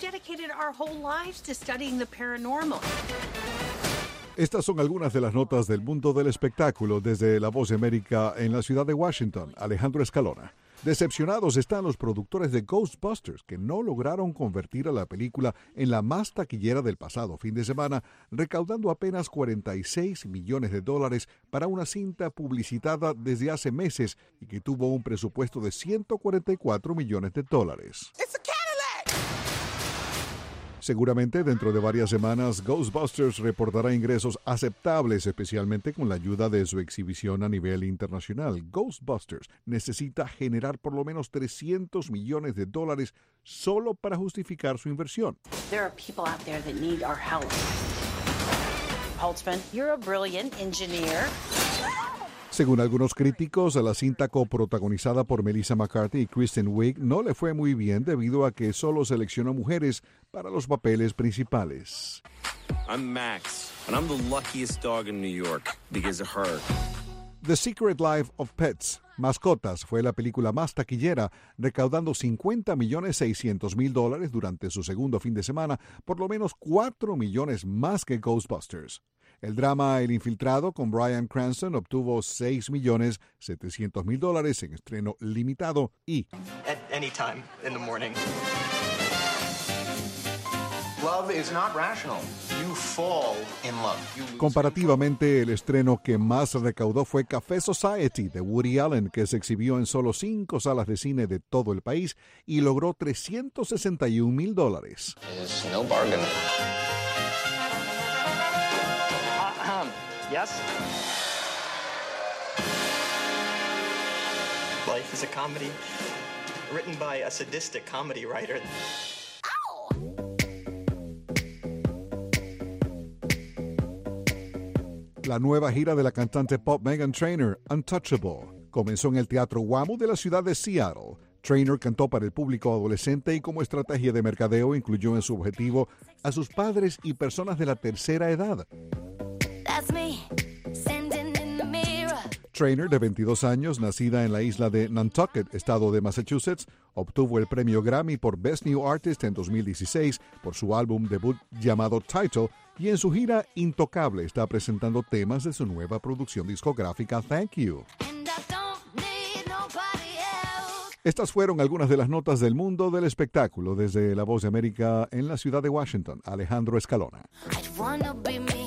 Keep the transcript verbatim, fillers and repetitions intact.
dedicated our whole lives to studying the paranormal. Estas son algunas de las notas del mundo del espectáculo desde La Voz de América en la ciudad de Washington. Alejandro Escalona. Decepcionados están los productores de Ghostbusters, que no lograron convertir a la película en la más taquillera del pasado fin de semana, recaudando apenas cuarenta y seis millones de dólares para una cinta publicitada desde hace meses y que tuvo un presupuesto de ciento cuarenta y cuatro millones de dólares. Seguramente dentro de varias semanas, Ghostbusters reportará ingresos aceptables, especialmente con la ayuda de su exhibición a nivel internacional. Ghostbusters necesita generar por lo menos trescientos millones de dólares solo para justificar su inversión. There are people out there that need our help. Holtzman, you're a brilliant engineer. Según algunos críticos, a la cinta coprotagonizada por Melissa McCarthy y Kristen Wiig no le fue muy bien debido a que solo seleccionó mujeres para los papeles principales. I'm Max, and I'm the luckiest dog in New York because of her. The Secret Life of Pets, Mascotas, fue la película más taquillera, recaudando cincuenta millones seiscientos mil dólares durante su segundo fin de semana, por lo menos cuatro millones más que Ghostbusters. El drama El Infiltrado con Bryan Cranston obtuvo seis millones setecientos mil dólares en estreno limitado y At any time in the morning. Love is not rational. You fall in love. You... Comparativamente, el estreno que más recaudó fue Café Society de Woody Allen, que se exhibió en solo cinco salas de cine de todo el país y logró trescientos sesenta y un mil dólares. It's no bargain. Yes? Life is a comedy written by a sadistic comedy writer. La nueva gira de la cantante pop Meghan Trainor, Untouchable, comenzó en el Teatro WAMU de la ciudad de Seattle. Trainor cantó para el público adolescente y como estrategia de mercadeo incluyó en su objetivo a sus padres y personas de la tercera edad. Trainor, de veintidós años, nacida en la isla de Nantucket, estado de Massachusetts, obtuvo el premio Grammy por Best New Artist en dos mil dieciséis por su álbum debut llamado Title, y en su gira Intocable está presentando temas de su nueva producción discográfica Thank You. Estas fueron algunas de las notas del mundo del espectáculo desde La Voz de América en la ciudad de Washington. Alejandro Escalona.